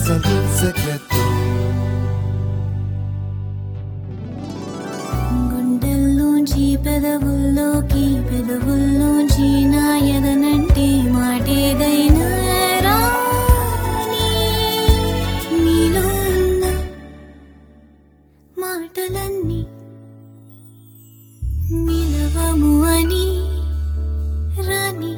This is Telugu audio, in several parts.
algún secreto. గుండెల్లోంచి పెదవుల్లోంచి నా ఎదనంటే మాటేదైనా రాని నీలో ఉన్న మాటలన్నీ నిలవము అని రాని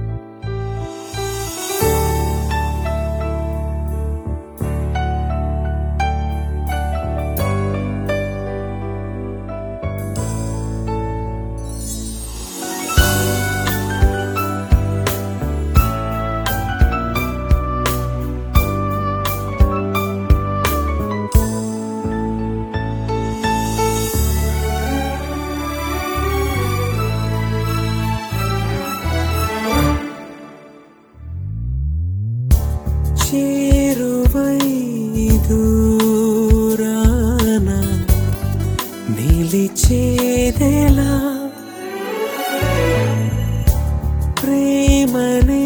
చేరువై దూరాన నిలిచేదెలా ప్రేమనే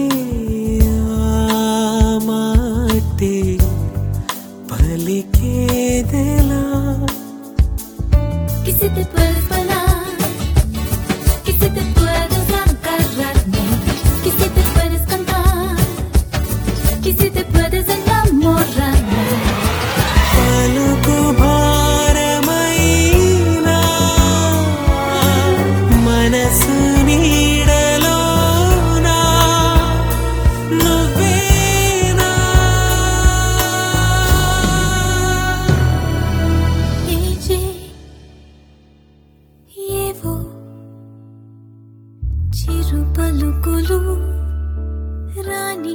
మాటే పలికేదెలా किसी te puedes volar, किसी te puedes agarrar, किसी te puedes cantar, किसी te puedes enamorar. పలుకు భారమైనా మనసు నీడలోనా నువ్వేనా ఏజే ఏవో చిరు పలుకులు రాని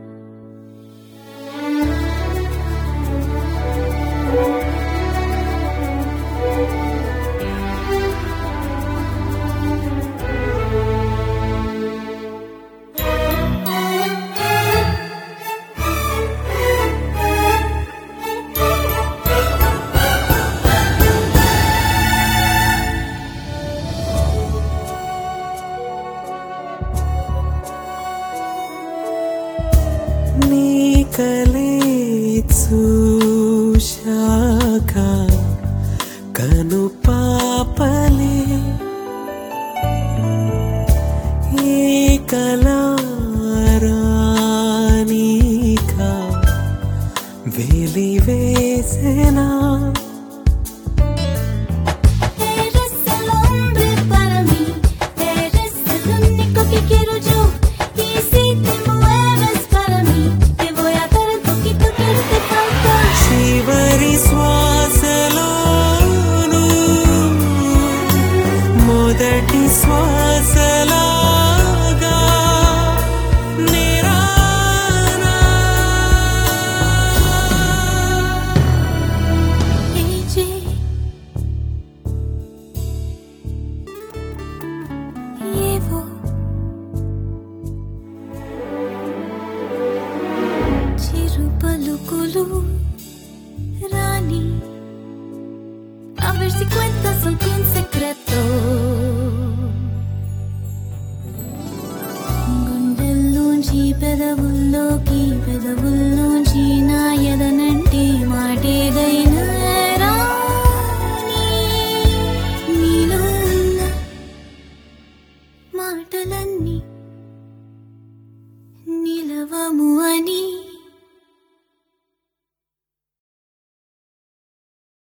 నీ కలే చూశాక కను పాపలే ఈ కలారానిక వెలివేసెనా eres el hombre para mí, eres el único que quiero yo, y si te mueves para mí, te voy a dar el poquito que te falta. చివరి శ్వాసలోను మొదటి శ్వాసలాగా నిరానా ఏజే ఏవో చిరు పలుకులు రాని a ver si cuentas algún secreto. గుండెల్లోంచి పెదవుల్లోంచి నా ఎదనంటే మాటేదైనా